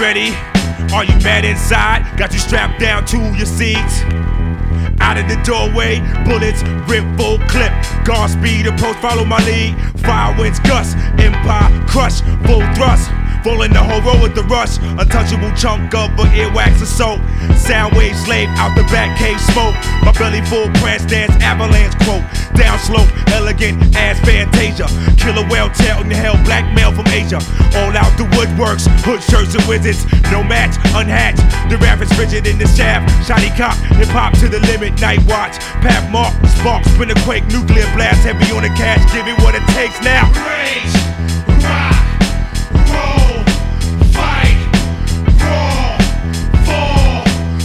ready? Are you mad inside? Got you strapped down to your seats. Out of the doorway, bullets rip full clip. Guard speed approach, follow my lead. Fire winds gust, empire crush, full thrust. Rolling the whole road with the rush. Untouchable chunk of a earwax assault. Sound wave slave out the back cave smoke. My belly full prance dance avalanche quote. Down slope, elegant ass Fantasia. Killer whale tail in the hell, blackmail from Asia. All out the woodworks, hood shirts and wizards. No match, unhatched. The rap is rigid in the shaft. Shiny cop, hip hop to the limit. Night watch, Pat Mark, sparks, spin a quake, nuclear blast. Heavy on the cash, give it what it takes now. Rage, rock, roll, fight, roar, fall,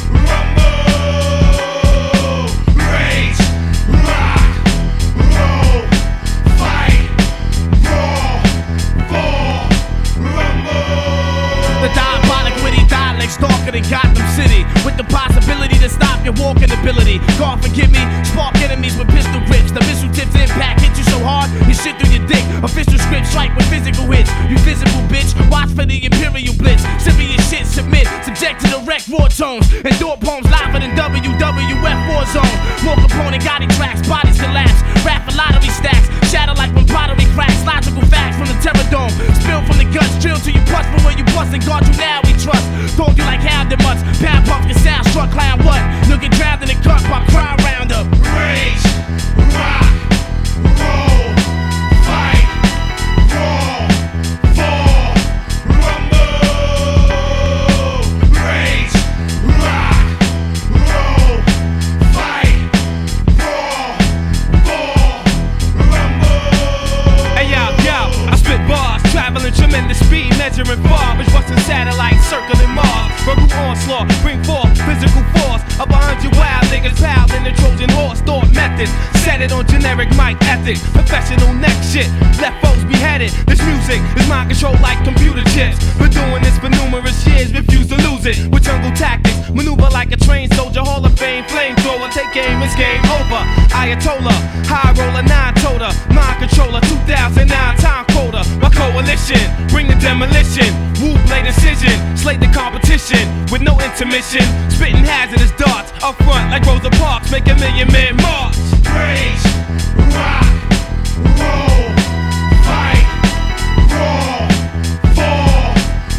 rumble. Rage, rock, roll, fight, roar, fall, rumble. The diabolic witty dialects darker than Gotham City, with the possibility to stop your walking ability. God forgive me, spark enemies with pistol grips. The missile tips impact hit you so hard, you shit through your dick. Official script strike with physical hits. You visible bitch, watch for the Imperial Blitz. Serious shit, submit, subject to the wreck war tones. And door poems liver than WWF war zone. More component Gotti tracks, bodies collapse. Rap for lottery stacks, shatter like when pottery cracks. Logical facts from the terror dome. Spill from the guts, drill till you bust. But when you bust and guard you now we trust. Told you like how the mutts. Pound pumpkin sound struck clown what? You'll get drowned in the cut by crime roundup. Rage, rock, roll, fight, roar, fall, rumble. Rage, rock, roll, fight, roar, fall, rumble. Hey yo, I spit bars, traveling tremendous speed, measuring far, which busting satellites, circling Mars. Verbal onslaught, bring forth physical force. Up 100 wild niggas piled in the Trojan horse. Thought method, set it on generic mic ethics. Professional neck shit, let folks beheaded. This music is mind control like computer chips. Been doing this for numerous years, refuse to lose it. With jungle tactics, maneuver like a trained soldier. Hall of Fame, flamethrower, take aim, it's game over. Ayatollah, high roller, 9-toter, mind controller, 2009 time quota. My coalition, bring the demolition. Wu blade incision, slate the competition with no intermission. Spitting hazardous darts up front like Rosa Parks, make a million men march. Rage, rock, roll, fight, roar, fall,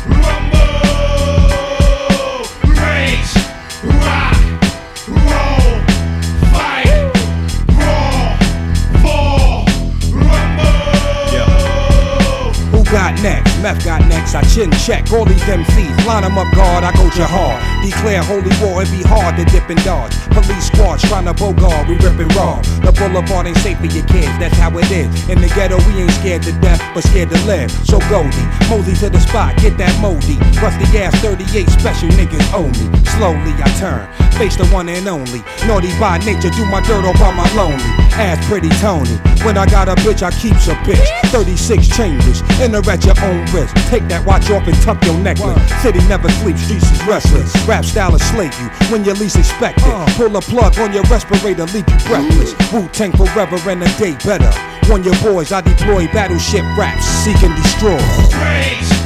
rumble. Rage, rock, roll, fight, roar, fall, rumble. Who got next? Meth got next, I chin check all these MCs, line them up guard, I go jihad. Declare holy war, it be hard to dip and dodge. Police squads trying to bogard, we ripping raw. The boulevard ain't safe for your kids, that's how it is. In the ghetto we ain't scared to death, but scared to live. So Goldie, mosey to the spot, get that moldy. Rusty ass 38 special niggas owe me. Slowly I turn, face the one and only. Naughty by nature, do my dirt all by my lonely. Ass pretty Tony, when I got a bitch I keeps a bitch. 36 chambers, enter at your own risk. Take that watch off and tuck your necklace. City never sleeps, streets is restless. Rap style will slay you when you least expect it. Pull a plug on your respirator, leave you breathless. Wu-Tang forever and a day better. On your boys, I deploy battleship raps, seek and destroy. Rage,